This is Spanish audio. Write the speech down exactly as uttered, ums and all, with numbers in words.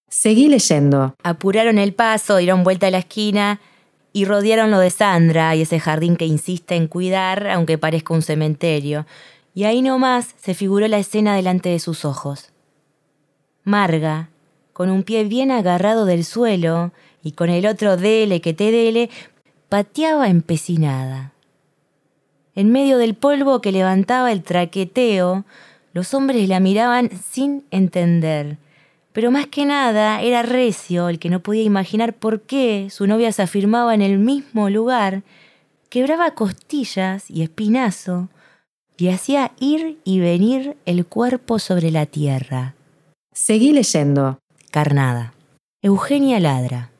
Seguí leyendo. Apuraron el paso, dieron vuelta a la esquina y rodearon lo de Sandra y ese jardín que insiste en cuidar, aunque parezca un cementerio. Y ahí nomás se figuró la escena delante de sus ojos. Marga, con un pie bien agarrado del suelo y con el otro dele que te dele, pateaba empecinada. En medio del polvo que levantaba el traqueteo, los hombres la miraban sin entender. Pero más que nada era Recio el que no podía imaginar por qué su novia se afirmaba en el mismo lugar, quebraba costillas y espinazo y hacía ir y venir el cuerpo sobre la tierra. Seguí leyendo. Carnada. Eugenia Ladra.